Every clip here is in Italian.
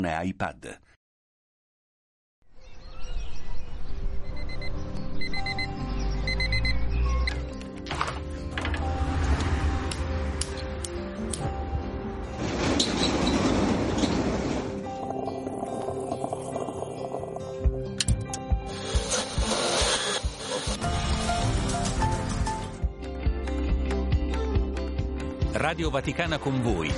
iPad. Radio Vaticana con voi.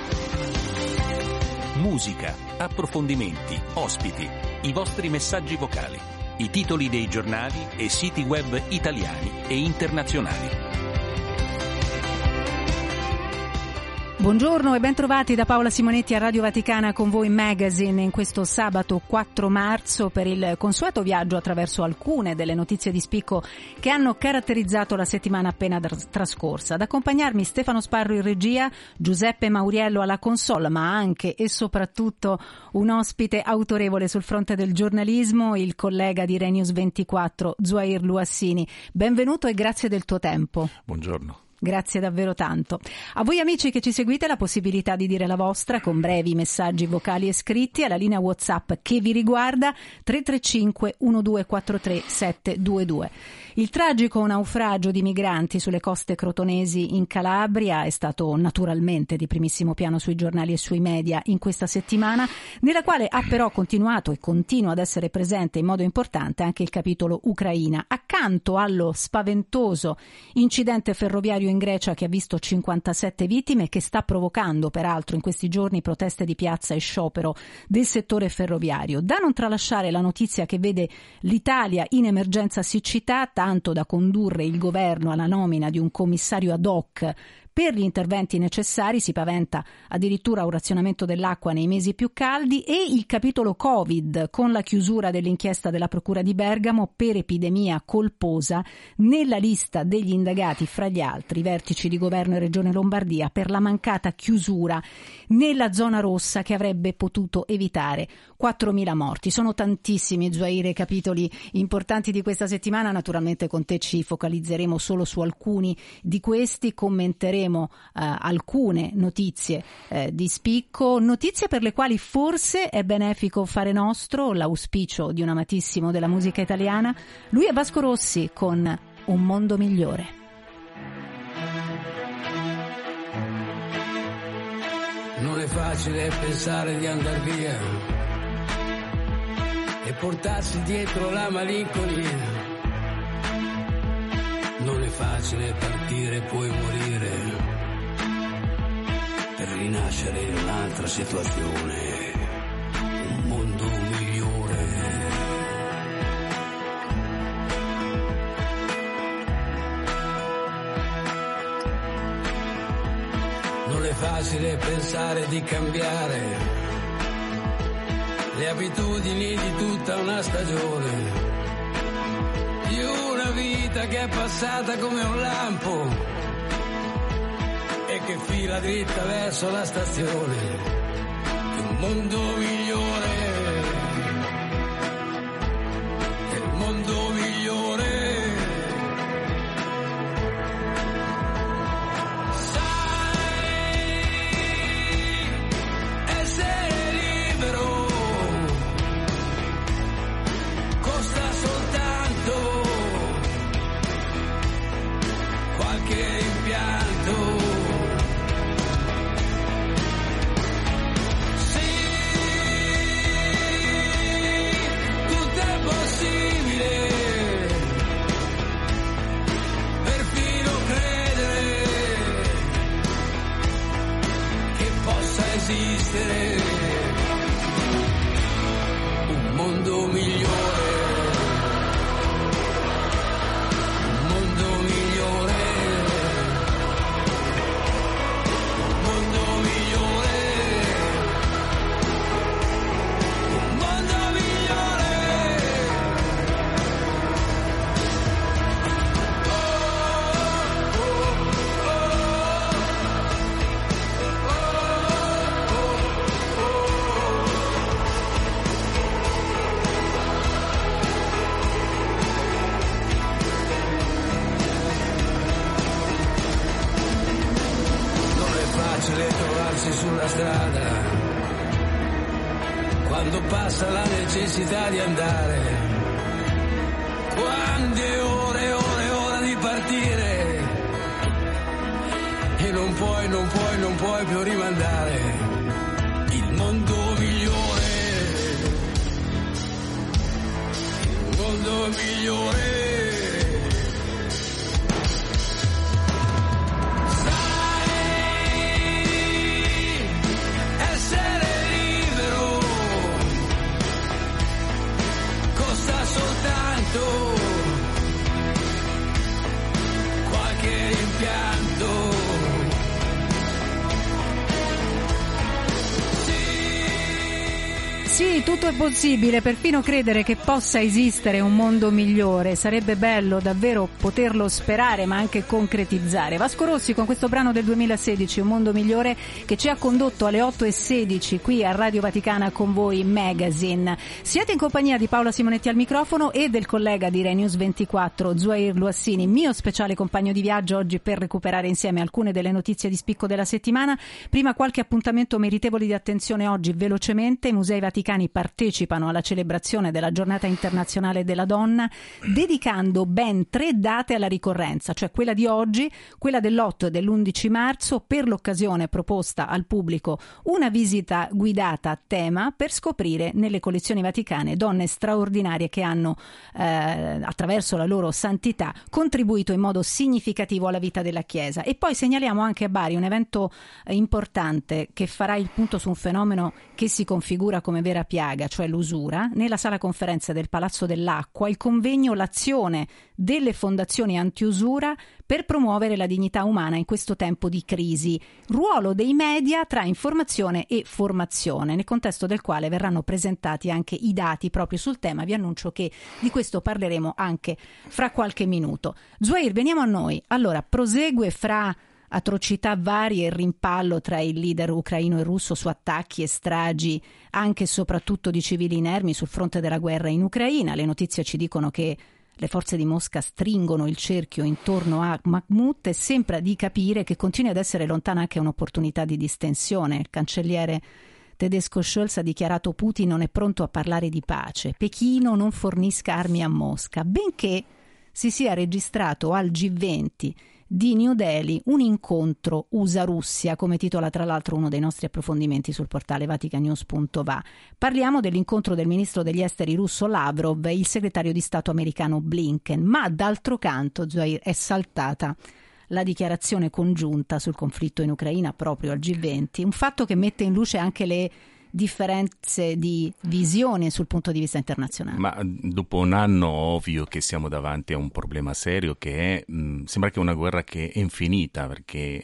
Musica, approfondimenti, ospiti, i vostri messaggi vocali, i titoli dei giornali e siti web italiani e internazionali. Buongiorno e bentrovati da Paola Simonetti a Radio Vaticana con voi Magazine in questo sabato 4 marzo per il consueto viaggio attraverso alcune delle notizie di spicco che hanno caratterizzato la settimana appena trascorsa. Ad accompagnarmi Stefano Sparro in regia, Giuseppe Mauriello alla console, ma anche e soprattutto un ospite autorevole sul fronte del giornalismo, il collega di Renews 24, Zuhair Louassini. Benvenuto e grazie del tuo tempo. Buongiorno. Grazie davvero tanto. A voi amici che ci seguite la possibilità di dire la vostra con brevi messaggi vocali e scritti alla linea WhatsApp che vi riguarda 335 1243 722. Il tragico naufragio di migranti sulle coste crotonesi in Calabria è stato naturalmente di primissimo piano sui giornali e sui media in questa settimana, nella quale ha però continuato e continua ad essere presente in modo importante anche il capitolo Ucraina, accanto allo spaventoso incidente ferroviario in Grecia che ha visto 57 vittime e che sta provocando peraltro in questi giorni proteste di piazza e sciopero del settore ferroviario. Da non tralasciare la notizia che vede l'Italia in emergenza siccità, tanto da condurre il governo alla nomina di un commissario ad hoc per gli interventi necessari, si paventa addirittura un razionamento dell'acqua nei mesi più caldi, e il capitolo Covid con la chiusura dell'inchiesta della Procura di Bergamo per epidemia colposa nella lista degli indagati, fra gli altri vertici di governo e Regione Lombardia, per la mancata chiusura nella zona rossa che avrebbe potuto evitare 4.000 morti. Sono tantissimi, Zuhair, i capitoli importanti di questa settimana. Naturalmente con te ci focalizzeremo solo su alcuni di questi, commenteremo alcune notizie di spicco, notizie per le quali forse è benefico fare nostro l'auspicio di un amatissimo della musica italiana. Lui è Vasco Rossi con Un mondo migliore. Non è facile pensare di andar via e portarsi dietro la malinconia. Non è facile partire, puoi morire per rinascere in un'altra situazione, un mondo migliore. Non è facile pensare di cambiare le abitudini di tutta una stagione, di una vita che è passata come un lampo e che fila dritta verso la stazione di un mondo migliore, il mondo migliore. Sai, essere libero costa soltanto qualche rimpianto. Sì, quando passa la necessità di andare, quando è ora di partire, e non puoi più rimandare il mondo migliore, il mondo migliore. Qualche rimpianto, sì, tutto è possibile, perfino credere che possa esistere un mondo migliore. Sarebbe bello davvero poterlo sperare, ma anche concretizzare. Vasco Rossi con questo brano del 2016, Un mondo migliore, che ci ha condotto alle 8:16 qui a Radio Vaticana con voi Magazine. Siete in compagnia di Paola Simonetti al microfono e del collega di Rai News 24 Zuhair Louassini, mio speciale compagno di viaggio oggi per recuperare insieme alcune delle notizie di spicco della settimana. Prima qualche appuntamento meritevole di attenzione oggi velocemente. I Musei Vaticani partecipano alla celebrazione della Giornata Internazionale della Donna, dedicando ben 3 date alla ricorrenza, cioè quella di oggi, quella dell'8 e dell'11 marzo. Per l'occasione proposta al pubblico una visita guidata a tema per scoprire nelle collezioni vaticane donne straordinarie che hanno, attraverso la loro santità, contribuito in modo significativo alla vita della Chiesa. E poi segnaliamo anche a Bari un evento importante che farà il punto su un fenomeno che si configura come vera piaga, cioè l'usura. Nella sala conferenze del Palazzo dell'Acqua il convegno L'azione delle fondazioni antiusura per promuovere la dignità umana in questo tempo di crisi, ruolo dei media tra informazione e formazione, nel contesto del quale verranno presentati anche i dati proprio sul tema. Vi annuncio che di questo parleremo anche fra qualche minuto. Zuhair, veniamo a noi. Allora, prosegue fra atrocità varie il rimpallo tra il leader ucraino e russo su attacchi e stragi anche e soprattutto di civili inermi sul fronte della guerra in Ucraina. Le notizie ci dicono che le forze di Mosca stringono il cerchio intorno a Bakhmut e sembra di capire che continui ad essere lontana anche un'opportunità di distensione. Il cancelliere tedesco Scholz ha dichiarato: Putin non è pronto a parlare di pace, Pechino non fornisca armi a Mosca, benché si sia registrato al G20 di New Delhi un incontro USA-Russia, come titola tra l'altro uno dei nostri approfondimenti sul portale vaticanews.va. Parliamo dell'incontro del ministro degli esteri russo Lavrov e il segretario di Stato americano Blinken, ma d'altro canto, Zuhair, è saltata la dichiarazione congiunta sul conflitto in Ucraina proprio al G20, un fatto che mette in luce anche le differenze di visione sul punto di vista internazionale. Ma dopo un anno ovvio che siamo davanti a un problema serio che è, sembra che è una guerra che è infinita, perché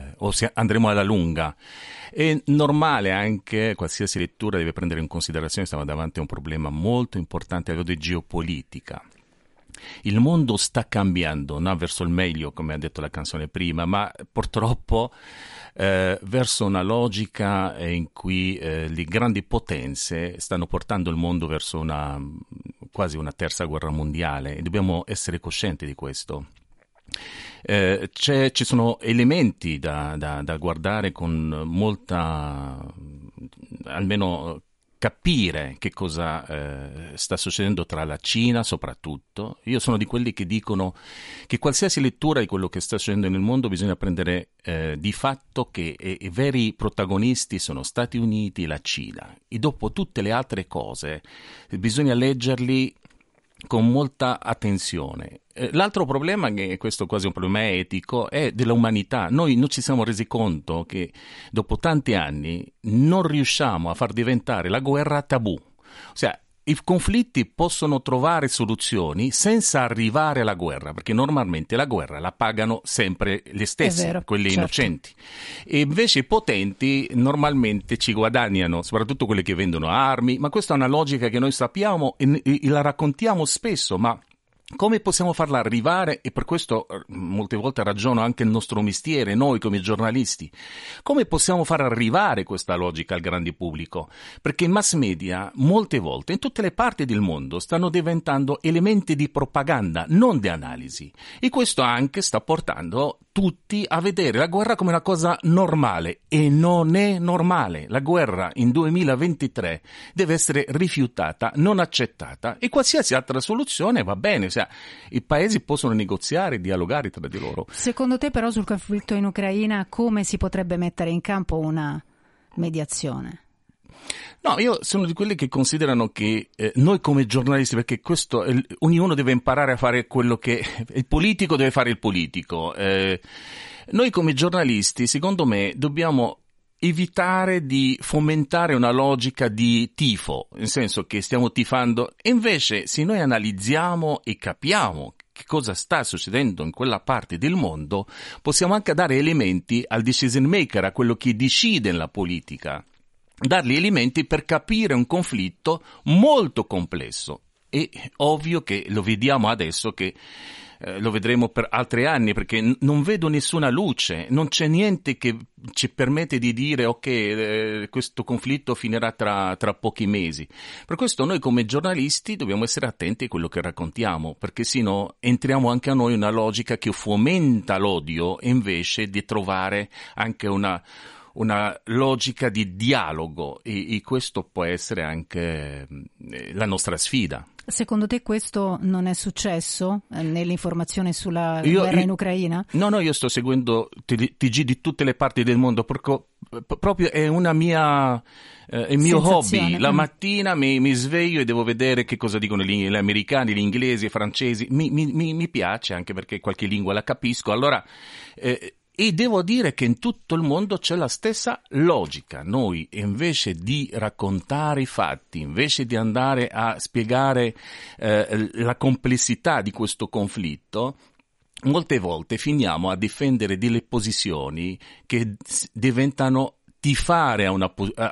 andremo alla lunga. È normale anche, qualsiasi lettura deve prendere in considerazione, stiamo davanti a un problema molto importante a livello di geopolitica. Il mondo sta cambiando, non verso il meglio, come ha detto la canzone prima, ma purtroppo verso una logica in cui le grandi potenze stanno portando il mondo verso quasi una terza guerra mondiale, e dobbiamo essere coscienti di questo. Ci sono elementi da guardare con molta, almeno capire che cosa sta succedendo tra la Cina soprattutto. Io sono di quelli che dicono che qualsiasi lettura di quello che sta succedendo nel mondo bisogna prendere di fatto che i veri protagonisti sono Stati Uniti e la Cina, e dopo tutte le altre cose bisogna leggerli con molta attenzione. L'altro problema, che questo è quasi un problema etico, è dell'umanità. Noi non ci siamo resi conto che dopo tanti anni non riusciamo a far diventare la guerra tabù. Ossia, i conflitti possono trovare soluzioni senza arrivare alla guerra, perché normalmente la guerra la pagano sempre le stesse, quelli innocenti. E invece i potenti normalmente ci guadagnano, soprattutto quelli che vendono armi, ma questa è una logica che noi sappiamo e la raccontiamo spesso, ma come possiamo farla arrivare? E per questo molte volte ragiono anche il nostro mestiere, noi come giornalisti. Come possiamo far arrivare questa logica al grande pubblico? Perché i mass media molte volte in tutte le parti del mondo stanno diventando elementi di propaganda, non di analisi. E questo anche sta portando tutti a vedere la guerra come una cosa normale, e non è normale. La guerra in 2023 deve essere rifiutata, non accettata, e qualsiasi altra soluzione va bene, cioè, i paesi possono negoziare, dialogare tra di loro. Secondo te però sul conflitto in Ucraina come si potrebbe mettere in campo una mediazione? No, io sono di quelli che considerano che noi come giornalisti, perché questo ognuno deve imparare a fare quello che il politico deve fare il politico. Noi come giornalisti, secondo me, dobbiamo evitare di fomentare una logica di tifo, nel senso che stiamo tifando, e invece se noi analizziamo e capiamo che cosa sta succedendo in quella parte del mondo, possiamo anche dare elementi al decision maker, a quello che decide nella politica, dargli elementi per capire un conflitto molto complesso. E ovvio che lo vediamo adesso, che lo vedremo per altri anni, perché non vedo nessuna luce, non c'è niente che ci permette di dire ok, questo conflitto finirà tra pochi mesi. Per questo noi come giornalisti dobbiamo essere attenti a quello che raccontiamo, perché sennò entriamo anche a noi in una logica che fomenta l'odio invece di trovare anche una logica di dialogo, e questo può essere anche la nostra sfida. Secondo te questo non è successo nell'informazione sulla guerra in Ucraina? No, io sto seguendo TG di tutte le parti del mondo, proprio è una mia il mio hobby. La mattina mi sveglio e devo vedere che cosa dicono gli americani, gli inglesi, i francesi. Mi piace, anche perché qualche lingua la capisco. Allora e devo dire che in tutto il mondo c'è la stessa logica. Noi, invece di raccontare i fatti, invece di andare a spiegare la complessità di questo conflitto, molte volte finiamo a difendere delle posizioni che diventano tifare a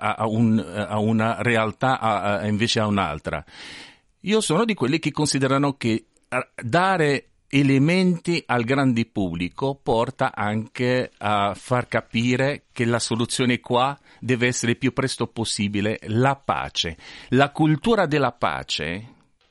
una realtà invece a un'altra. Io sono di quelli che considerano che dare elementi al grande pubblico porta anche a far capire che la soluzione qua deve essere il più presto possibile la pace. La cultura della pace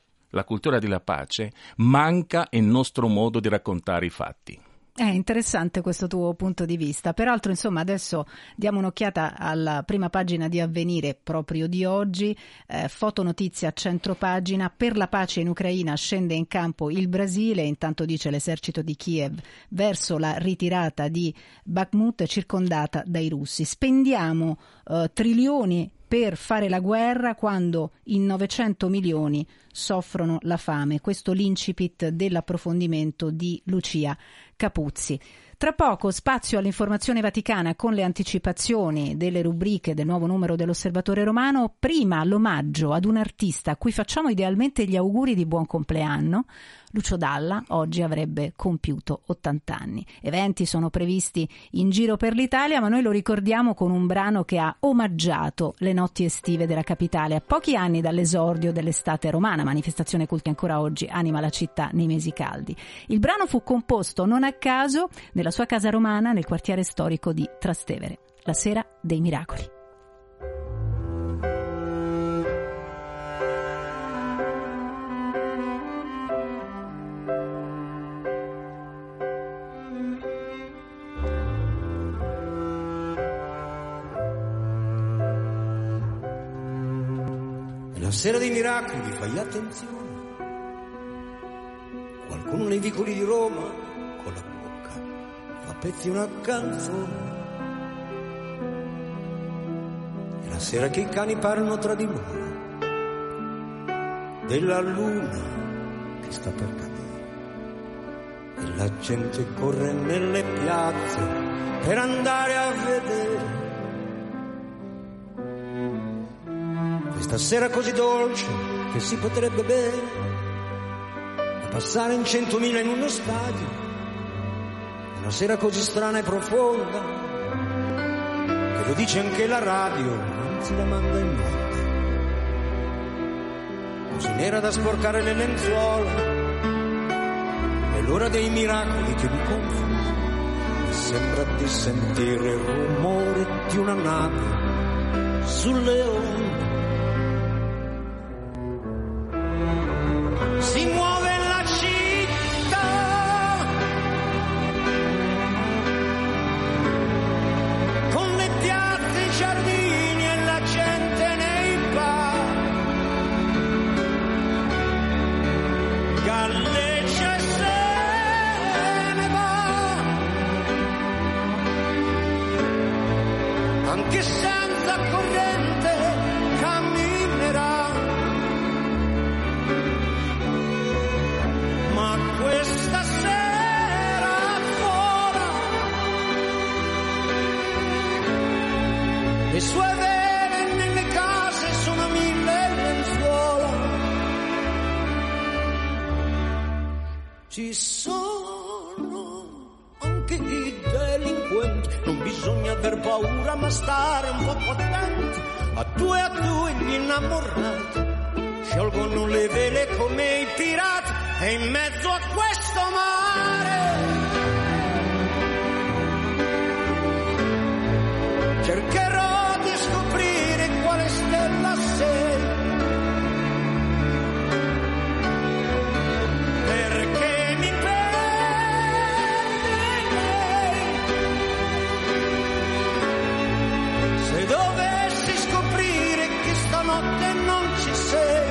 manca nel nostro modo di raccontare i fatti. È interessante questo tuo punto di vista. Peraltro, insomma, adesso diamo un'occhiata alla prima pagina di Avvenire proprio di oggi. Fotonotizia a centropagina: per la pace in Ucraina scende in campo il Brasile. Intanto dice l'esercito di Kiev verso la ritirata di Bakhmut circondata dai russi. Spendiamo trilioni per fare la guerra quando in 900 milioni soffrono la fame. Questo l'incipit dell'approfondimento di Lucia Capuzzi. Tra poco spazio all'informazione vaticana con le anticipazioni delle rubriche del nuovo numero dell'Osservatore Romano. Prima l'omaggio ad un artista a cui facciamo idealmente gli auguri di buon compleanno. Lucio Dalla oggi avrebbe compiuto 80 anni. Eventi sono previsti in giro per l'Italia, ma noi lo ricordiamo con un brano che ha omaggiato le notti estive della capitale a pochi anni dall'esordio dell'estate romana, manifestazione che ancora oggi anima la città nei mesi caldi. Il brano fu composto non a caso nella sua casa romana nel quartiere storico di Trastevere, la sera dei miracoli. La sera dei miracoli, fai attenzione. Qualcuno nei vicoli di Roma con la bocca fa pezzi una canzone. È la sera che i cani parlano tra di loro della luna che sta per cadere e la gente corre nelle piazze per andare a vedere. Questa sera così dolce che si potrebbe bere, da passare in 100.000 in uno stadio, una sera così strana e profonda, che lo dice anche la radio, anzi la manda in onda, così nera da sporcare le lenzuola, è l'ora dei miracoli che mi confonde, mi sembra di sentire il rumore di una nave sulle onde. Si muove la città Ci sono anche i delinquenti, non bisogna aver paura ma stare un po' attenti. A due gli innamorati sciolgono le vele come i pirati, e in mezzo a questo mare cercherò di scoprire quale stella sei, perché mi perderei se dovessi scoprire che stanotte non ci sei.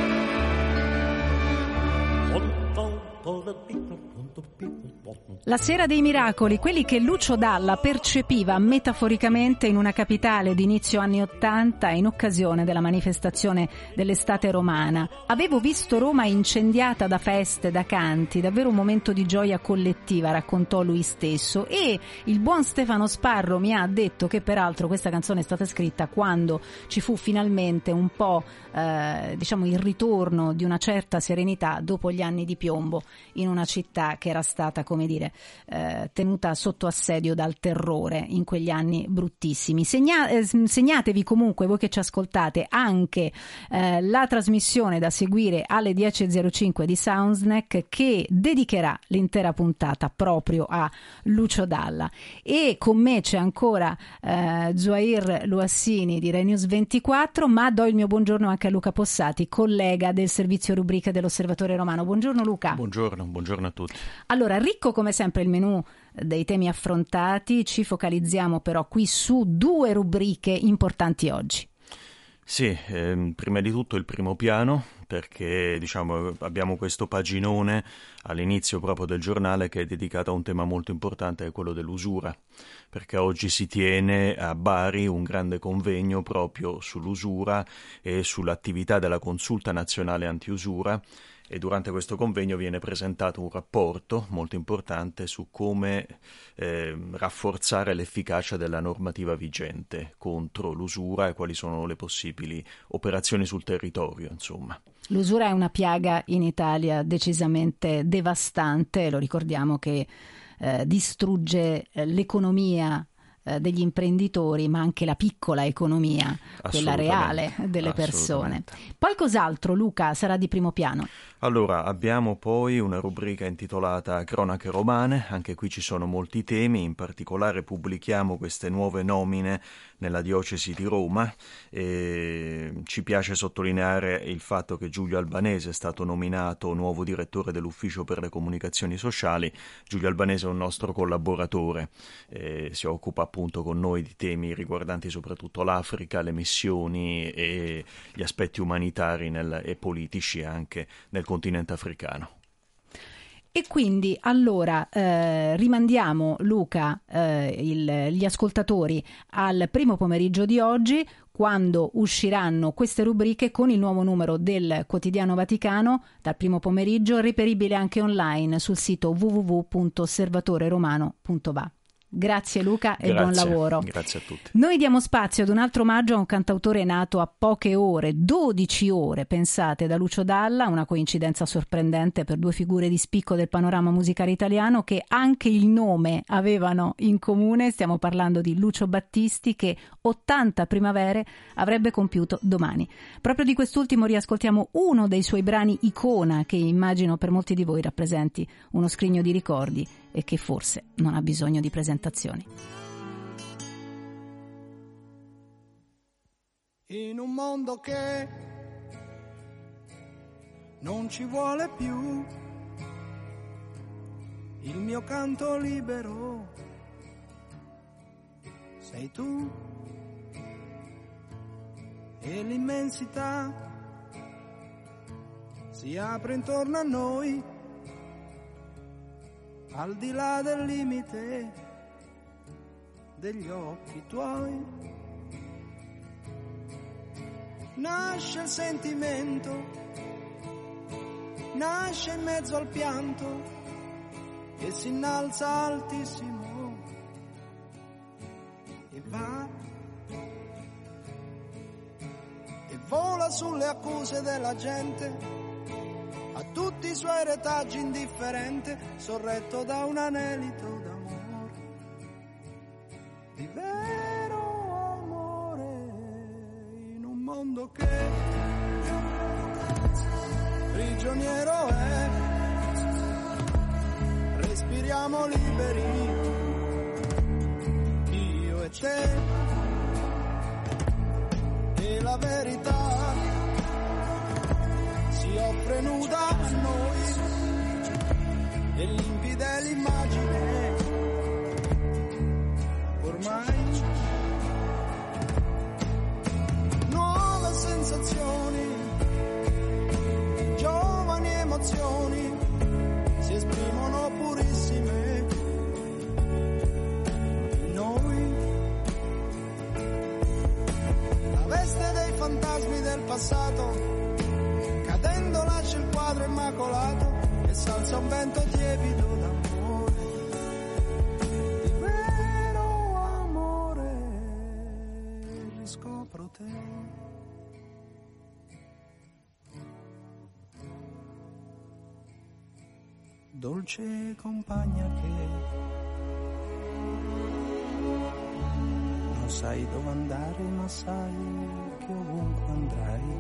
La sera dei miracoli, quelli che Lucio Dalla percepiva metaforicamente in una capitale di inizio anni '80 in occasione della manifestazione dell'estate romana. Avevo visto Roma incendiata da feste, da canti, davvero un momento di gioia collettiva, raccontò lui stesso, e il buon Stefano Sparro mi ha detto che peraltro questa canzone è stata scritta quando ci fu finalmente un po' il ritorno di una certa serenità dopo gli anni di piombo in una città che era stata, come dire, tenuta sotto assedio dal terrore in quegli anni bruttissimi. Segnatevi comunque, voi che ci ascoltate, anche la trasmissione da seguire alle 10.05 di Soundsnack, che dedicherà l'intera puntata proprio a Lucio Dalla. E con me c'è ancora Zuhair Louassini di Rai News 24, ma do il mio buongiorno anche a Luca Possati, collega del servizio rubriche dell'Osservatore Romano. Buongiorno Luca. Buongiorno a tutti. Allora, ricco come sempre il menù dei temi affrontati, ci focalizziamo però qui su due rubriche importanti oggi. Sì, prima di tutto il primo piano, perché abbiamo questo paginone all'inizio proprio del giornale che è dedicato a un tema molto importante, è quello dell'usura, perché oggi si tiene a Bari un grande convegno proprio sull'usura e sull'attività della Consulta Nazionale Antiusura, e durante questo convegno viene presentato un rapporto molto importante su come rafforzare l'efficacia della normativa vigente contro l'usura e quali sono le possibili operazioni sul territorio, insomma. L'usura è una piaga in Italia decisamente devastante, lo ricordiamo che distrugge l'economia degli imprenditori, ma anche la piccola economia, quella reale delle persone. Poi cos'altro, Luca, sarà di primo piano? Allora, abbiamo poi una rubrica intitolata Cronache Romane, anche qui ci sono molti temi, in particolare pubblichiamo queste nuove nomine nella diocesi di Roma, e ci piace sottolineare il fatto che Giulio Albanese è stato nominato nuovo direttore dell'Ufficio per le Comunicazioni Sociali. Giulio Albanese è un nostro collaboratore, si occupa appunto con noi di temi riguardanti soprattutto l'Africa, le missioni e gli aspetti umanitari e politici anche nel continente africano. E quindi allora rimandiamo, Luca, gli ascoltatori al primo pomeriggio di oggi, quando usciranno queste rubriche con il nuovo numero del Quotidiano Vaticano dal primo pomeriggio, reperibile anche online sul sito www.osservatoreromano.va. Grazie Luca e buon lavoro. Grazie a tutti. Noi diamo spazio ad un altro omaggio a un cantautore nato a poche ore, 12 ore, pensate, da Lucio Dalla, una coincidenza sorprendente per due figure di spicco del panorama musicale italiano che anche il nome avevano in comune. Stiamo parlando di Lucio Battisti, che 80 primavere avrebbe compiuto domani. Proprio di quest'ultimo riascoltiamo uno dei suoi brani icona, che immagino per molti di voi rappresenti uno scrigno di ricordi e che forse non ha bisogno di presentazioni. In un mondo che non ci vuole più, il mio canto libero sei tu, e l'immensità si apre intorno a noi, al di là del limite degli occhi tuoi. Nasce il sentimento, nasce in mezzo al pianto e si innalza altissimo e va e vola sulle accuse della gente, a tutti i suoi retaggi indifferente, sorretto da un anelito d'amore, di vero amore, in un mondo che prigioniero è. Respiriamo liberi, io e te, e la verità si offre nuda a noi, e limpida è l'immagine, ormai. Nuove sensazioni, giovani emozioni, si esprimono purissime in noi. La veste dei fantasmi del passato, cadendo lascia il quadro immacolato e s'alza un vento tiepido d'amore, di vero amore, riscopro te. Dolce compagna che non sai dove andare, ma sai che ovunque andrai,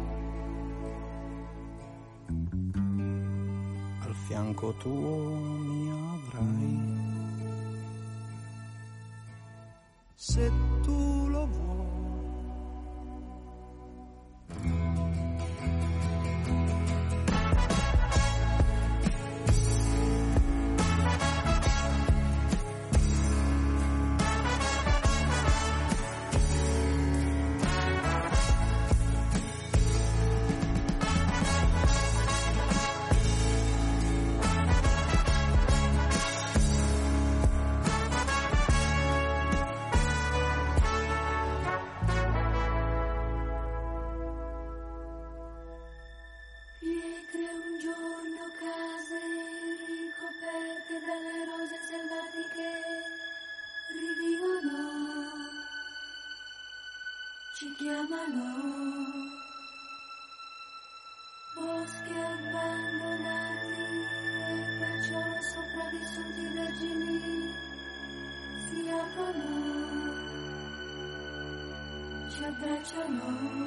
al fianco tuo mi avrai, se tu lo vuoi. Chiamano boschi abbandonati e perciò sopravvissuti vergini si aprono, ci abbracciano.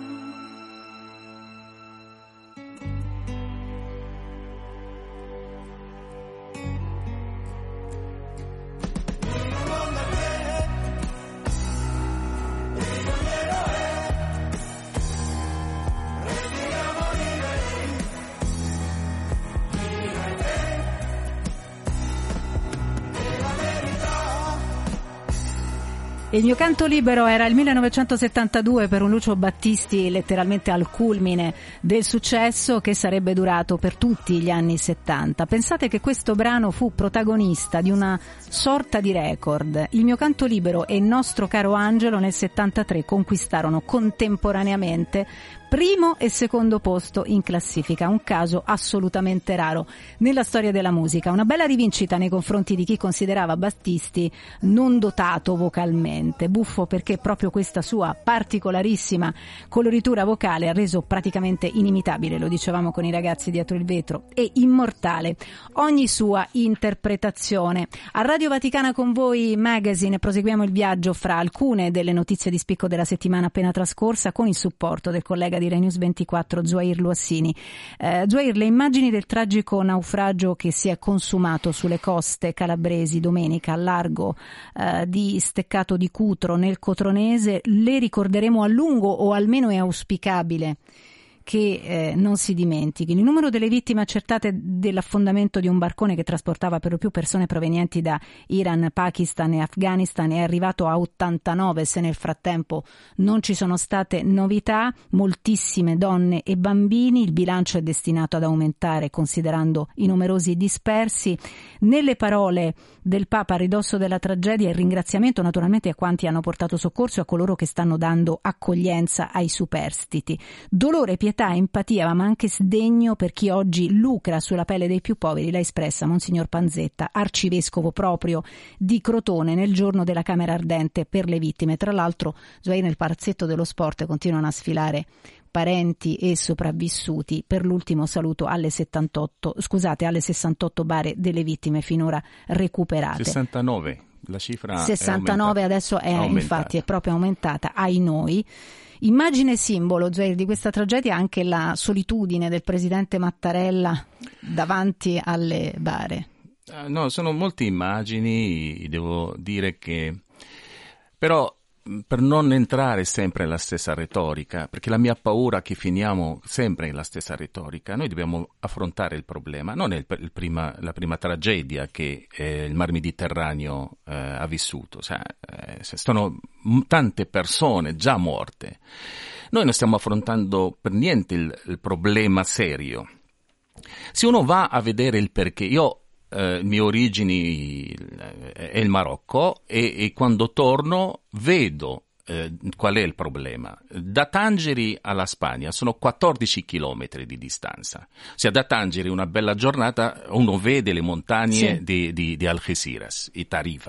Il mio canto libero era il 1972 per un Lucio Battisti letteralmente al culmine del successo che sarebbe durato per tutti gli anni 70. Pensate che questo brano fu protagonista di una sorta di record. Il mio canto libero e il nostro caro Angelo nel 73 conquistarono contemporaneamente primo e secondo posto in classifica, un caso assolutamente raro nella storia della musica, una bella rivincita nei confronti di chi considerava Battisti non dotato vocalmente, buffo perché proprio questa sua particolarissima coloritura vocale ha reso praticamente inimitabile, lo dicevamo con i ragazzi dietro il vetro, e immortale ogni sua interpretazione. A Radio Vaticana con voi Magazine proseguiamo il viaggio fra alcune delle notizie di spicco della settimana appena trascorsa con il supporto del collega di Rai News 24 Zuair Luassini. Zuair, le immagini del tragico naufragio che si è consumato sulle coste calabresi domenica al largo di Steccato di Cutro nel Cotronese le ricorderemo a lungo, o almeno è auspicabile che non si dimentichino. Il numero delle vittime accertate dell'affondamento di un barcone che trasportava per lo più persone provenienti da Iran, Pakistan e Afghanistan è arrivato a 89, se nel frattempo non ci sono state novità, moltissime donne e bambini, il bilancio è destinato ad aumentare considerando i numerosi dispersi. Nelle parole del Papa a ridosso della tragedia il ringraziamento naturalmente a quanti hanno portato soccorso e a coloro che stanno dando accoglienza ai superstiti. Dolore, pietà, empatia, ma anche sdegno per chi oggi lucra sulla pelle dei più poveri, l'ha espressa Monsignor Panzetta, arcivescovo proprio di Crotone, nel giorno della Camera Ardente per le vittime. Tra l'altro, nel palazzetto dello sport continuano a sfilare parenti e sopravvissuti. Per l'ultimo saluto alle 68 bare delle vittime finora recuperate. 69, la cifra 69 adesso è aumentata. infatti è proprio aumentata, ai noi. Immagine simbolo, Zuhair, di questa tragedia anche la solitudine del presidente Mattarella davanti alle bare. No, sono molte immagini, devo dire che però per non entrare sempre nella stessa retorica, perché la mia paura è che finiamo sempre nella stessa retorica, noi dobbiamo affrontare il problema, non è la prima tragedia che il Mar Mediterraneo ha vissuto, sono tante persone già morte, noi non stiamo affrontando per niente il problema serio. Se uno va a vedere il perché, le mie origini è il Marocco e quando torno vedo qual è il problema. Da Tangeri alla Spagna sono 14 chilometri di distanza. Ossia, da Tangeri una bella giornata uno vede le montagne di Algeciras, i Tarifa.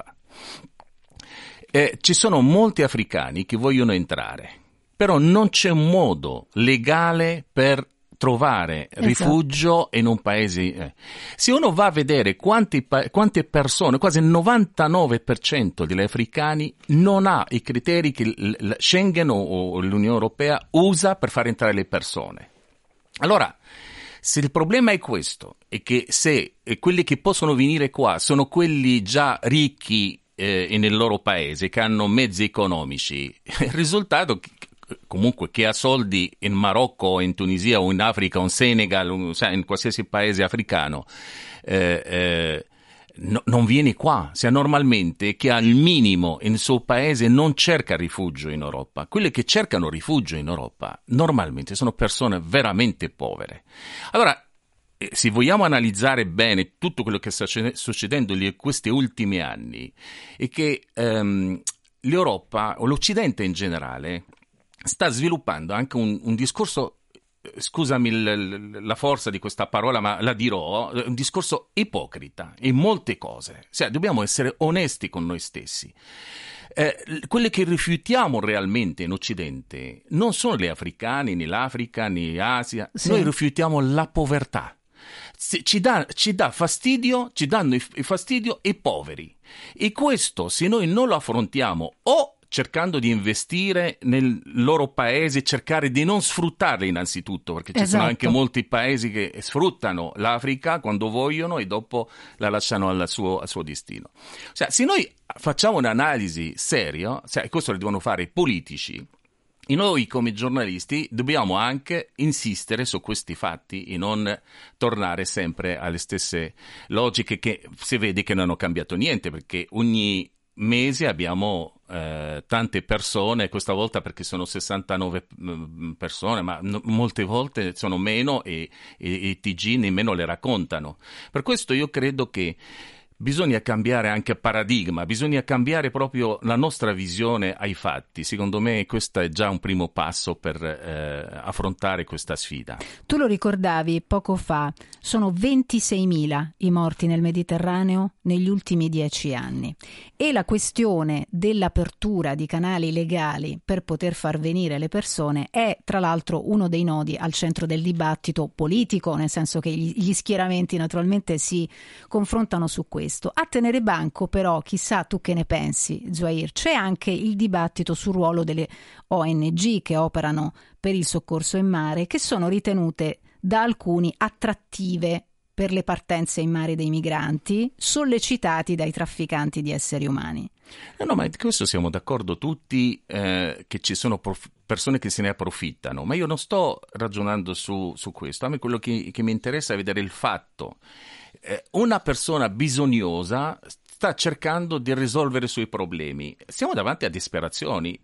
Ci sono molti africani che vogliono entrare, però non c'è un modo legale per trovare rifugio in un paese. Se uno va a vedere quante persone, quasi il 99% degli africani non ha i criteri che Schengen o l'Unione Europea usa per far entrare le persone. Allora, se il problema è questo, e che se quelli che possono venire qua sono quelli già ricchi nel loro paese, che hanno mezzi economici, il risultato comunque chi ha soldi in Marocco o in Tunisia o in Africa o in Senegal in qualsiasi paese africano non viene qua, normalmente chi ha il minimo in suo paese non cerca rifugio in Europa. Quelli che cercano rifugio in Europa normalmente sono persone veramente povere. Allora, se vogliamo analizzare bene tutto quello che sta succedendo in questi ultimi anni, è che l'Europa o l'Occidente in generale sta sviluppando anche un discorso, scusami la forza di questa parola, ma la dirò, un discorso ipocrita in molte cose. Dobbiamo essere onesti con noi stessi. Quelle che rifiutiamo realmente in Occidente non sono gli africani, né l'Africa, né l'Asia. Sì. Noi rifiutiamo la povertà. Ci dà fastidio, ci danno i fastidio i poveri. E questo, se noi non lo affrontiamo o cercando di investire nel loro paese, cercare di non sfruttarli innanzitutto, perché ci sono anche molti paesi che sfruttano l'Africa quando vogliono e dopo la lasciano al suo destino. Se noi facciamo un'analisi seria, questo lo devono fare i politici, e noi come giornalisti dobbiamo anche insistere su questi fatti e non tornare sempre alle stesse logiche che si vede che non hanno cambiato niente, perché ogni mese abbiamo tante persone, questa volta perché sono 69 persone, ma molte volte sono meno e i TG nemmeno le raccontano. Per questo io credo che bisogna cambiare anche paradigma, bisogna cambiare proprio la nostra visione ai fatti. Secondo me questo è già un primo passo per affrontare questa sfida. Tu lo ricordavi poco fa, sono 26.000 i morti nel Mediterraneo negli ultimi 10 anni e la questione dell'apertura di canali legali per poter far venire le persone è tra l'altro uno dei nodi al centro del dibattito politico, nel senso che gli schieramenti naturalmente si confrontano su questo. A tenere banco però, chissà tu che ne pensi, Zuhair, c'è anche il dibattito sul ruolo delle ONG che operano per il soccorso in mare, che sono ritenute da alcuni attrattive per le partenze in mare dei migranti, sollecitati dai trafficanti di esseri umani. No, ma di questo siamo d'accordo tutti, che ci sono persone che se ne approfittano, ma io non sto ragionando su questo. A me quello che mi interessa è vedere il fatto. Una persona bisognosa sta cercando di risolvere i suoi problemi. Siamo davanti a disperazioni.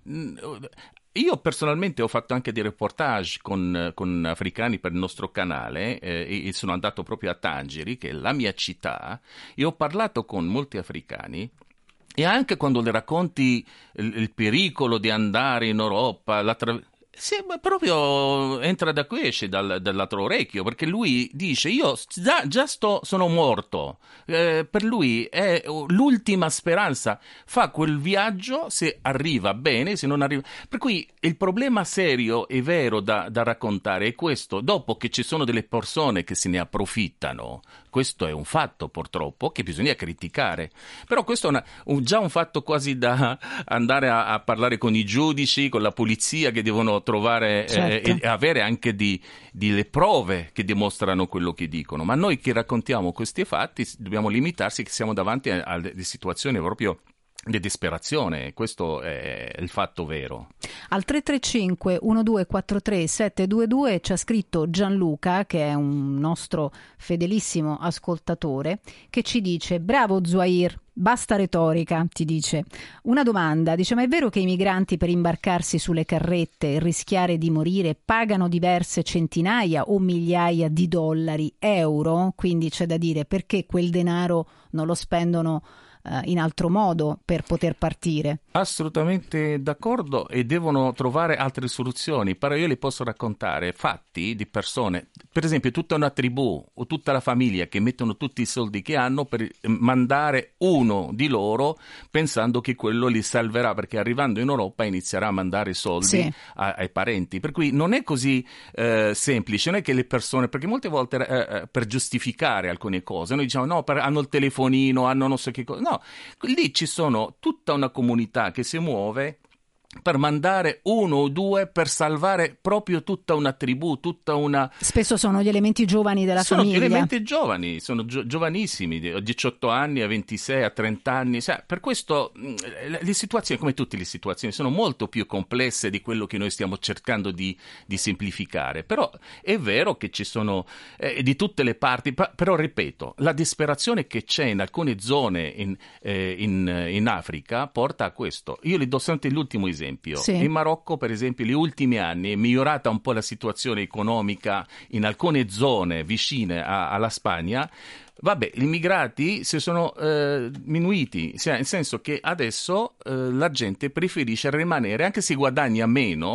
Io personalmente ho fatto anche dei reportage con africani per il nostro canale e sono andato proprio a Tangeri, che è la mia città, e ho parlato con molti africani. E anche quando le racconti il pericolo di andare in Europa, Sì, ma proprio entra da qui, esce dall'altro orecchio, perché lui dice io già sono morto, per lui è l'ultima speranza, fa quel viaggio, se arriva bene, se non arriva, per cui il problema serio e vero da raccontare è questo, dopo che ci sono delle persone che se ne approfittano, questo è un fatto purtroppo che bisogna criticare, però questo è già un fatto quasi da andare a parlare con i giudici, con la polizia, che devono trovare e avere anche delle prove che dimostrano quello che dicono. Ma noi che raccontiamo questi fatti dobbiamo limitarsi, che siamo davanti a delle situazioni proprio di disperazione, questo è il fatto vero. Al 335 1243 722 ci ha scritto Gianluca, che è un nostro fedelissimo ascoltatore, che ci dice: bravo Zuair, basta retorica, ti dice. Una domanda, dice: ma è vero che i migranti per imbarcarsi sulle carrette e rischiare di morire pagano diverse centinaia o migliaia di dollari, euro? Quindi c'è da dire, perché quel denaro non lo spendono in altro modo per poter partire? Assolutamente d'accordo, e devono trovare altre soluzioni. Però io le posso raccontare fatti di persone, per esempio tutta una tribù o tutta la famiglia che mettono tutti i soldi che hanno per mandare uno di loro pensando che quello li salverà, perché arrivando in Europa inizierà a mandare soldi ai parenti. Per cui non è così semplice, non è che le persone, perché molte volte per giustificare alcune cose noi diciamo no, hanno il telefonino, hanno non so che cosa. No, lì ci sono tutta una comunità che si muove per mandare uno o due per salvare proprio tutta una tribù, tutta una... Spesso sono gli elementi giovani della famiglia. Sono gli elementi giovani, sono giovanissimi, a 18 anni, a 26, a 30 anni. Per questo le situazioni, come tutte le situazioni, sono molto più complesse di quello che noi stiamo cercando di semplificare. Però è vero che ci sono di tutte le parti, però ripeto, la disperazione che c'è in alcune zone in Africa porta a questo. Io le do sempre l'ultimo esempio. In Marocco, per esempio, negli ultimi anni è migliorata un po' la situazione economica in alcune zone vicine alla Spagna. Vabbè, gli immigrati si sono diminuiti, nel senso che adesso la gente preferisce rimanere, anche se guadagna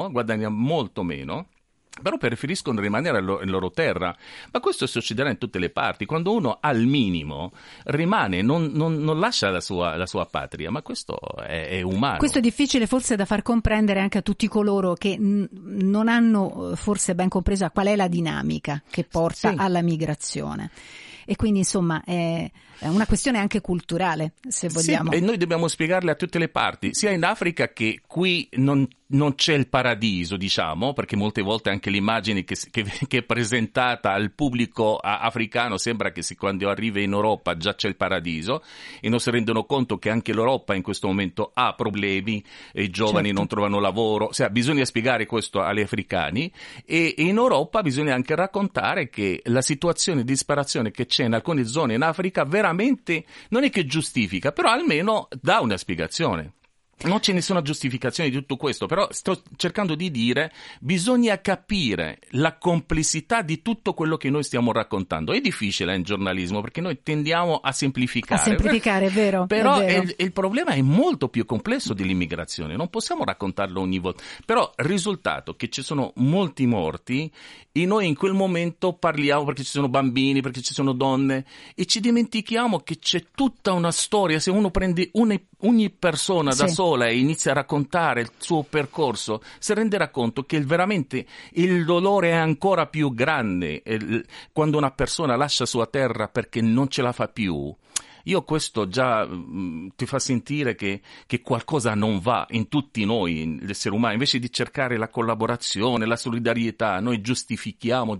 molto meno, però preferiscono rimanere nella loro terra. Ma questo succederà in tutte le parti. Quando uno al minimo rimane, non lascia la sua patria, ma questo è umano. Questo è difficile forse da far comprendere anche a tutti coloro che non hanno forse ben compreso qual è la dinamica che porta alla migrazione. E quindi insomma è una questione anche culturale, se vogliamo. Sì, e noi dobbiamo spiegarle a tutte le parti, sia in Africa che qui non c'è il paradiso, diciamo, perché molte volte anche l'immagine che è presentata al pubblico africano sembra che quando arriva in Europa già c'è il paradiso, e non si rendono conto che anche l'Europa in questo momento ha problemi, e i giovani non trovano lavoro. Bisogna spiegare questo agli africani, e in Europa bisogna anche raccontare che la situazione di disperazione che c'è in alcune zone in Africa veramente non è che giustifica, però almeno dà una spiegazione. Non c'è nessuna giustificazione di tutto questo, però sto cercando di dire bisogna capire la complessità di tutto quello che noi stiamo raccontando. È difficile in giornalismo perché noi tendiamo a semplificare. A semplificare, è vero. Però è vero. Il problema è molto più complesso dell'immigrazione, non possiamo raccontarlo ogni volta. Però il risultato è che ci sono molti morti e noi in quel momento parliamo perché ci sono bambini, perché ci sono donne, e ci dimentichiamo che c'è tutta una storia. Se uno prende ogni persona da sola e inizia a raccontare il suo percorso, si renderà conto che veramente il dolore è ancora più grande quando una persona lascia sua terra perché non ce la fa più. Io questo già ti fa sentire che qualcosa non va in tutti noi, gli esseri umani. Invece di cercare la collaborazione, la solidarietà, noi giustifichiamo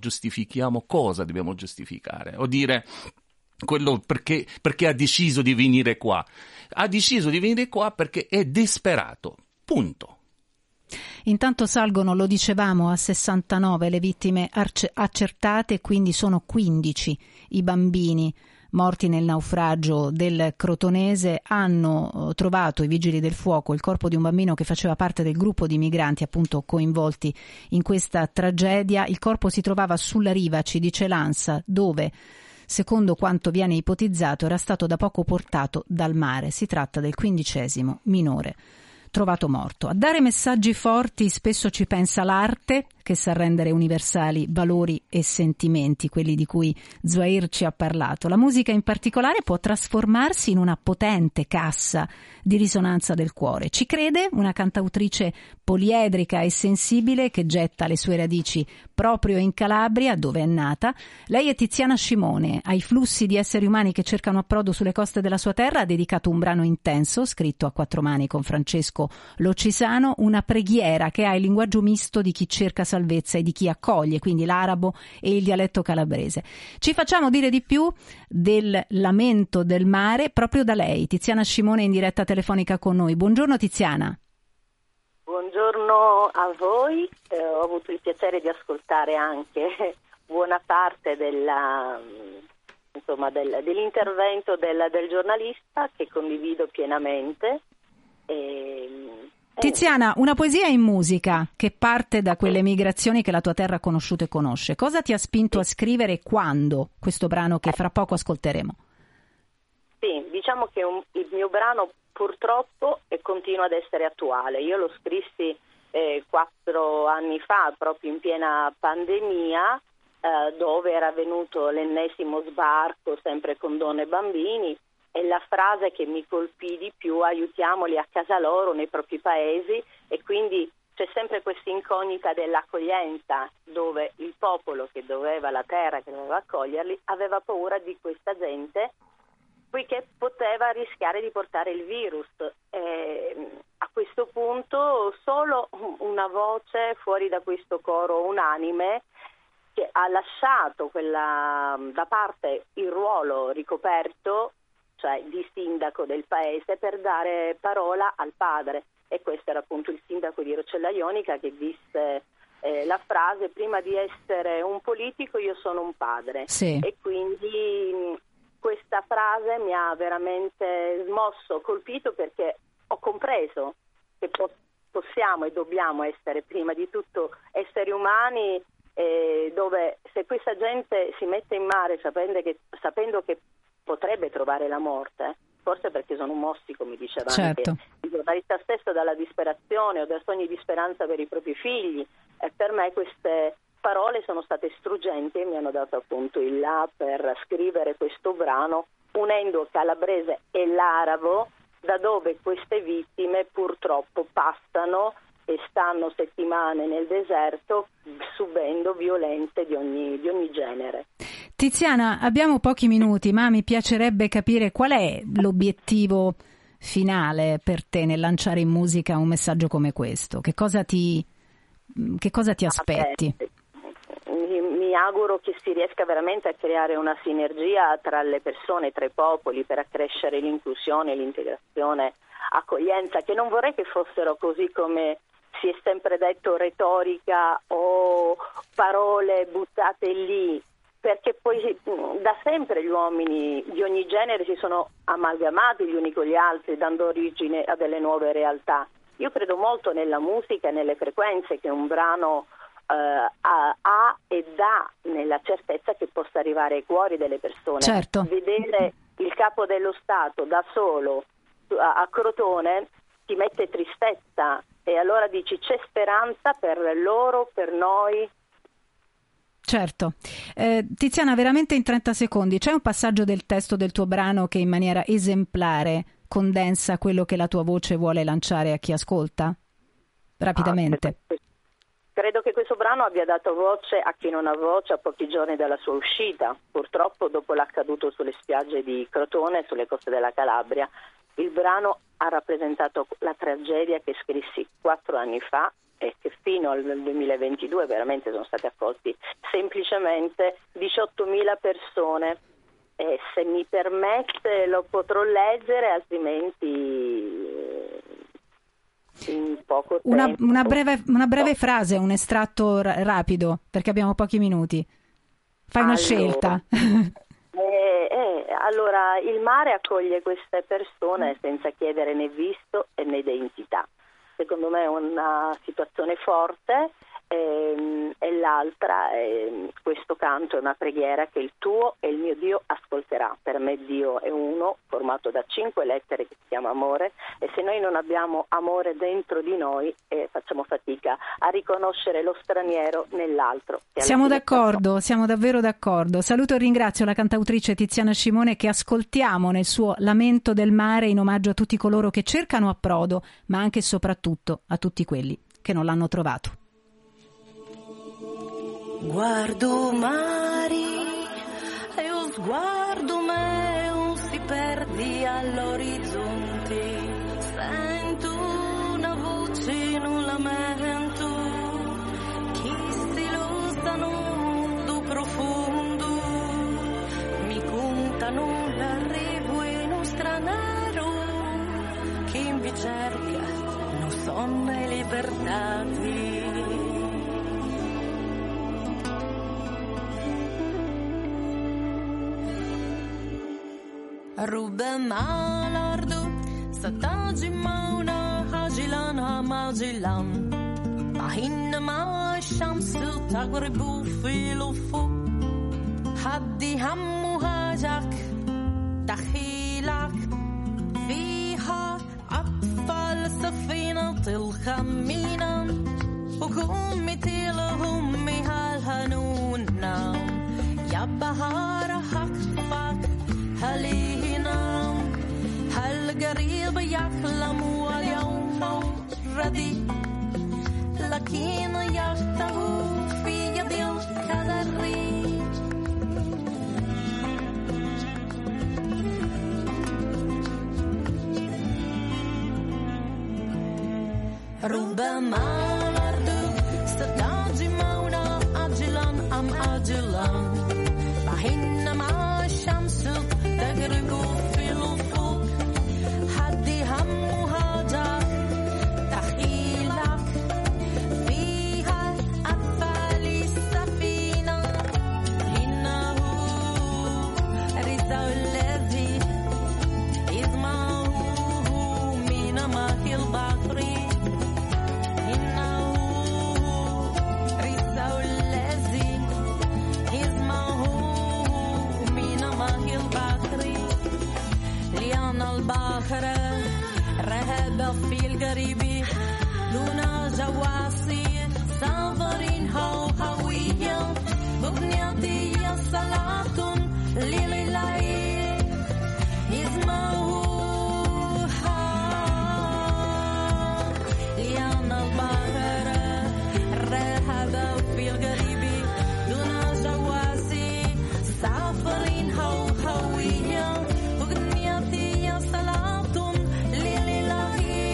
cosa dobbiamo giustificare, o dire quello perché ha deciso di venire qua. Ha deciso di venire qua perché è disperato. Punto. Intanto salgono, lo dicevamo, a 69 le vittime accertate, quindi sono 15 i bambini morti nel naufragio del Crotonese. Hanno trovato i vigili del fuoco il corpo di un bambino che faceva parte del gruppo di migranti appunto coinvolti in questa tragedia. Il corpo si trovava sulla riva, ci dice l'ANSA, dove, secondo quanto viene ipotizzato, era stato da poco portato dal mare. Si tratta del 15° minore trovato morto. A dare messaggi forti spesso ci pensa l'arte, che sa rendere universali valori e sentimenti, quelli di cui Zuhair ci ha parlato. La musica in particolare può trasformarsi in una potente cassa di risonanza del cuore. Ci crede una cantautrice poliedrica e sensibile che getta le sue radici proprio in Calabria, dove è nata. Lei è Tiziana Scimone. Ai flussi di esseri umani che cercano approdo sulle coste della sua terra ha dedicato un brano intenso, scritto a quattro mani con Francesco Locisano, una preghiera che ha il linguaggio misto di chi cerca salvezza e di chi accoglie, quindi l'arabo e il dialetto calabrese. Ci facciamo dire di più del lamento del mare proprio da lei. Tiziana Scimone in diretta telefonica con noi. Buongiorno Tiziana. Buongiorno a voi, ho avuto il piacere di ascoltare anche buona parte dell'intervento del giornalista, che condivido pienamente. Tiziana, una poesia in musica che parte da quelle migrazioni che la tua terra ha conosciuto e conosce. Cosa ti ha spinto a scrivere e quando questo brano che fra poco ascolteremo? Sì, diciamo che il mio brano purtroppo continua ad essere attuale. Io lo scrissi 4 anni fa, proprio in piena pandemia, dove era venuto l'ennesimo sbarco, sempre con donne e bambini, e la frase che mi colpì di più: aiutiamoli a casa loro, nei propri paesi. E quindi c'è sempre questa incognita dell'accoglienza, dove il popolo che doveva, la terra che doveva accoglierli, aveva paura di questa gente, poiché poteva rischiare di portare il virus. A questo punto solo una voce fuori da questo coro unanime, che ha lasciato da parte il ruolo ricoperto, cioè di sindaco del paese, per dare parola al padre. E questo era appunto il sindaco di Roccella Ionica, che disse la frase: prima di essere un politico io sono un padre. Sì. E quindi questa frase mi ha veramente smosso, colpito, perché ho compreso che possiamo e dobbiamo essere prima di tutto esseri umani, dove se questa gente si mette in mare sapendo che potrebbe trovare la morte, forse perché sono mossi, come diceva certo. anche il giornalista stesso, dalla disperazione o da sogni di speranza per i propri figli. E per me queste parole sono state struggenti e mi hanno dato appunto il là per scrivere questo brano, unendo calabrese e l'arabo, da dove queste vittime purtroppo passano e stanno settimane nel deserto subendo violenze di ogni genere. Tiziana, abbiamo pochi minuti, ma mi piacerebbe capire qual è l'obiettivo finale per te nel lanciare in musica un messaggio come questo. Che cosa ti aspetti? Mi auguro che si riesca veramente a creare una sinergia tra le persone, tra i popoli, per accrescere l'inclusione, l'integrazione, accoglienza, che non vorrei che fossero, così come si è sempre detto, retorica o parole buttate lì, perché poi da sempre gli uomini di ogni genere si sono amalgamati gli uni con gli altri, dando origine a delle nuove realtà. Io credo molto nella musica e nelle frequenze che un brano ha e dà, nella certezza che possa arrivare ai cuori delle persone. Certo. Vedere il capo dello Stato da solo a Crotone ti mette tristezza, e allora dici: c'è speranza per loro, per noi. Certo. Tiziana, veramente in 30 secondi, c'è un passaggio del testo del tuo brano che in maniera esemplare condensa quello che la tua voce vuole lanciare a chi ascolta? Rapidamente. Credo che questo brano abbia dato voce a chi non ha voce a pochi giorni dalla sua uscita. Purtroppo, dopo l'accaduto sulle spiagge di Crotone e sulle coste della Calabria, il brano ha rappresentato la tragedia che scrissi 4 anni fa e che fino al 2022 veramente sono stati accolti semplicemente 18.000 persone. E se mi permette lo potrò leggere, altrimenti in poco tempo. Una breve frase, un estratto rapido, perché abbiamo pochi minuti. Fai una scelta. Allora, il mare accoglie queste persone senza chiedere né visto né identità. Secondo me è una situazione forte, e l'altra, questo canto è una preghiera che il tuo e il mio Dio ascolterà. Per me Dio è uno, formato da 5 lettere, che si chiama amore, e se noi non abbiamo amore dentro di noi facciamo fatica a riconoscere lo straniero nell'altro. Siamo d'accordo, siamo davvero d'accordo. Saluto e ringrazio la cantautrice Tiziana Scimone, che ascoltiamo nel suo Lamento del mare, in omaggio a tutti coloro che cercano approdo, ma anche e soprattutto a tutti quelli che non l'hanno trovato. Guardo mari e lo sguardo meu si perdi all'orizzonte, sento una voce in un lamento che si lontano do profondo, mi contano l'arrivo in un straniero che mi cerca, non sono libertati. ربما الأرض ستهجم هاجلا ماجلا حينما الشمس تغرب في الأفق حدي همها جاك دخيلك فيها أطفال سفينة الخمينة وهم مثلهم هالهنونا يا بهار حقفك هلينا هل قريب يحلم واليوم ردي لكن يشتهو في يد القدر ربما الأرض ستهجمون أجلا أم أجلا بينما الشمس تغرب في الأفق حدي همها جاك دخيلك فيها أطفال السفينة إنه رزق الذي اسمه من ماء البحر إنه رزق الذي اسمه من ماء البحر لأن البحر رهب في القريب دون جواسي سافر هوية بنيتي صلاة لله اسمه لأن البحر رهب في القريب دون جواسي سافر هوية بنيتي صلاة لله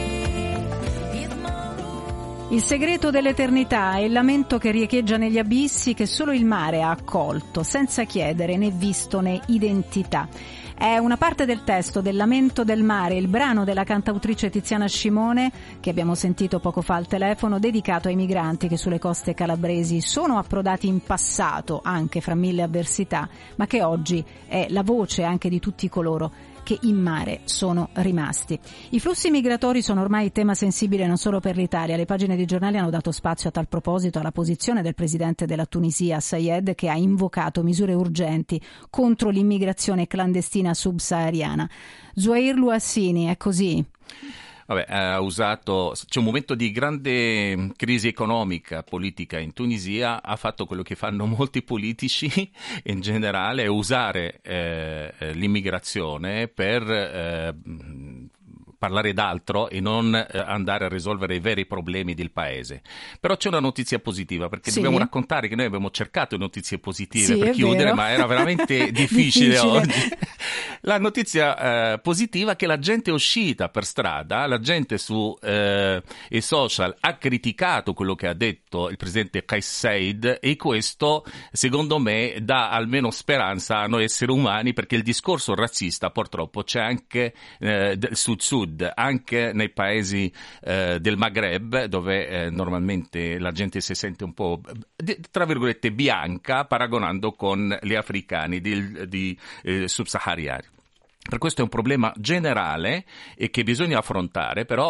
اسمه. Il segreto dell'eternità è il lamento che riecheggia negli abissi, che solo il mare ha accolto, senza chiedere né visto né identità. È una parte del testo del Lamento del mare, il brano della cantautrice Tiziana Scimone, che abbiamo sentito poco fa al telefono, dedicato ai migranti che sulle coste calabresi sono approdati in passato, anche fra mille avversità, ma che oggi è la voce anche di tutti coloro che in mare sono rimasti. I flussi migratori sono ormai tema sensibile non solo per l'Italia. Le pagine dei giornali hanno dato spazio a tal proposito alla posizione del presidente della Tunisia, Sayed, che ha invocato misure urgenti contro l'immigrazione clandestina subsahariana. Zuhair Louassini, è così? Vabbè, ha usato, c'è un momento di grande crisi economica, politica in Tunisia, ha fatto quello che fanno molti politici in generale, usare l'immigrazione per parlare d'altro e non andare a risolvere i veri problemi del paese. Però c'è una notizia positiva, perché dobbiamo raccontare che noi abbiamo cercato notizie positive per chiudere, vero. Ma era veramente difficile oggi. La notizia positiva è che la gente è uscita per strada, la gente su i social ha criticato quello che ha detto il presidente Kais Saied, e questo secondo me dà almeno speranza a noi esseri umani, perché il discorso razzista purtroppo c'è anche sud-sud, anche nei paesi del Maghreb, dove normalmente la gente si sente un po' tra virgolette bianca paragonando con gli africani di subsahariani. Per questo è un problema generale e che bisogna affrontare, però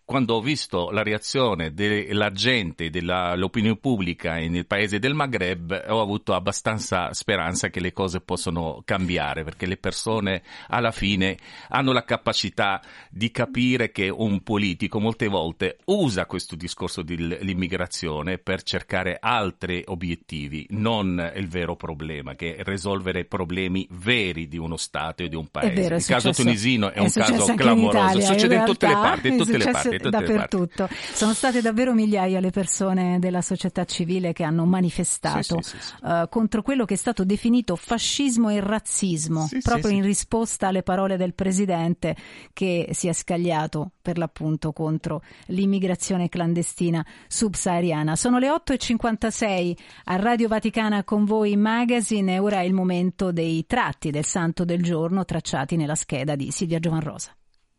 quando ho visto la reazione della gente, dell'opinione pubblica nel paese del Maghreb, ho avuto abbastanza speranza che le cose possono cambiare, perché le persone alla fine hanno la capacità di capire che un politico molte volte usa questo discorso dell'immigrazione per cercare altri obiettivi, non il vero problema, che è risolvere i problemi veri di uno Stato e di un paese. Vero, il caso tunisino è un caso clamoroso, succede in tutte le parti, dappertutto. Sono state davvero migliaia le persone della società civile che hanno manifestato contro quello che è stato definito fascismo e razzismo, proprio in risposta alle parole del presidente, che si è scagliato per l'appunto contro l'immigrazione clandestina subsahariana. Sono le 8:56 a Radio Vaticana con voi Magazine, e ora è il momento dei tratti del santo del giorno tracciati nella scheda di Silvia Giovanrosa.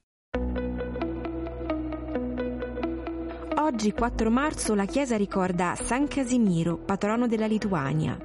Oggi 4 marzo la Chiesa ricorda San Casimiro, patrono della Lituania.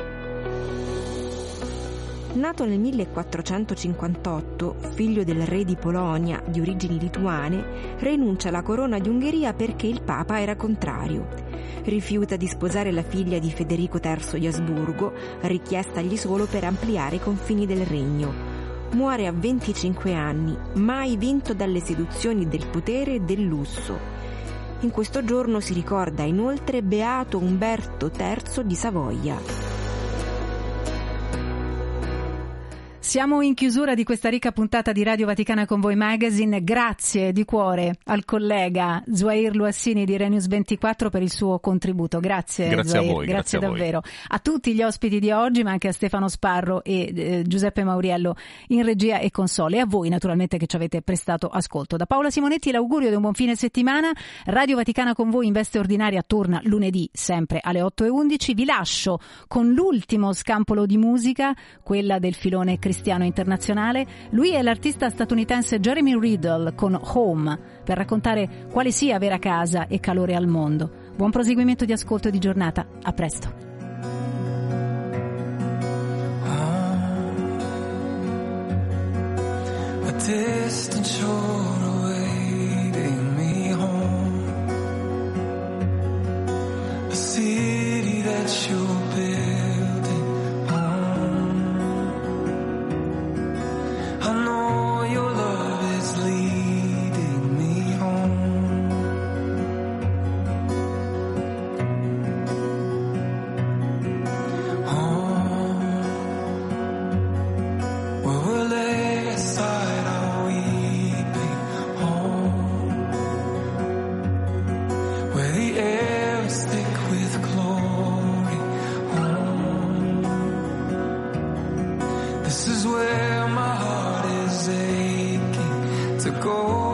Nato nel 1458, figlio del re di Polonia di origini lituane, rinuncia alla corona di Ungheria perché il Papa era contrario. Rifiuta di sposare la figlia di Federico III di Asburgo, richiestagli solo per ampliare i confini del regno. Muore a 25 anni, mai vinto dalle seduzioni del potere e del lusso. In questo giorno si ricorda inoltre Beato Umberto III di Savoia. Siamo in chiusura di questa ricca puntata di Radio Vaticana con voi Magazine. Grazie di cuore al collega Zuhair Louassini di Renews 24 per il suo contributo. Grazie Zuhair, a voi, grazie davvero. Voi. A tutti gli ospiti di oggi, ma anche a Stefano Sparro e Giuseppe Mauriello in regia e console, e a voi naturalmente che ci avete prestato ascolto. Da Paola Simonetti l'augurio di un buon fine settimana. Radio Vaticana con voi in veste ordinaria torna lunedì sempre alle 8:11. Vi lascio con l'ultimo scampolo di musica, quella del filone cristiano internazionale. Lui è l'artista statunitense Jeremy Riddle con Home, per raccontare quale sia vera casa e calore al mondo. Buon proseguimento di ascolto e di giornata. A presto. A distant shore awaiting me home, a city that you're building home. I know your love is leading me home. Home, where we'll lay aside our weeping. Home, where the air is thick with glory. Home, this is where my heart is aching to go.